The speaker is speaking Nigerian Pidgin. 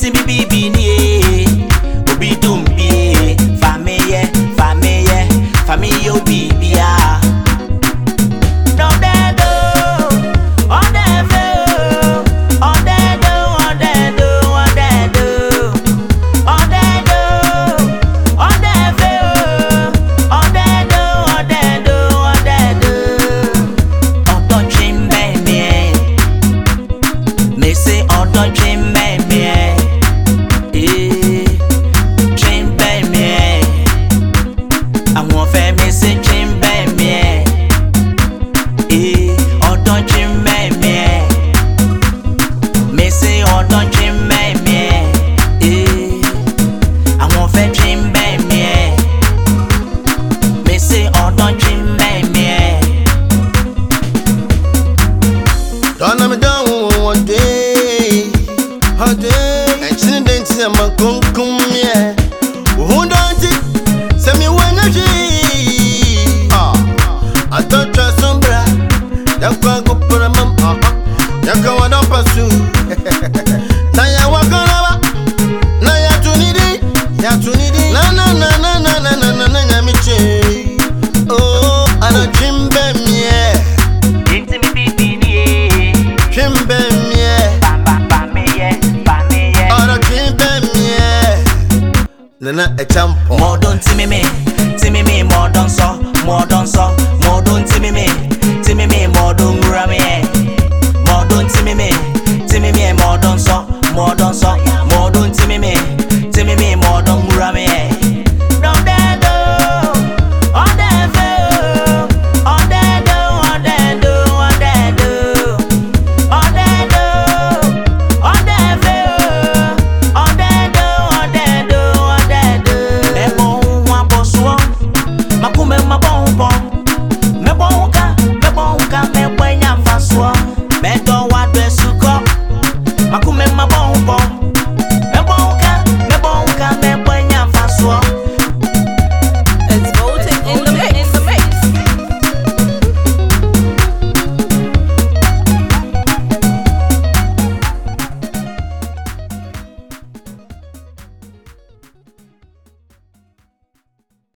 Inti mi bibi ni obi dumbi fameye fameye obi ya. No dedo, on dedo, on dedo, on dedo, on dedo, on dedo, on dedo, on dedo, on dedo, on dedo. Odo chimbe me, me say odo chimbe me, chimbe me. I want fair me say chimbe me. Odo chimbe me, me say odo chimbe me. I want fair chimbe me, me say odo chimbe me. Don't me down one day, and she didn't see my cum, yeah. Who don't it? Send me one of I thought you some bra. You can't go for a mum, you can't want pursue. Naya Wakana, Naya Tunidi, Yatunidi, na Miche. Oh, and a chimbe me, Inti mi bibi ni chimbe me, fameye or a chimbe me. Nana a champ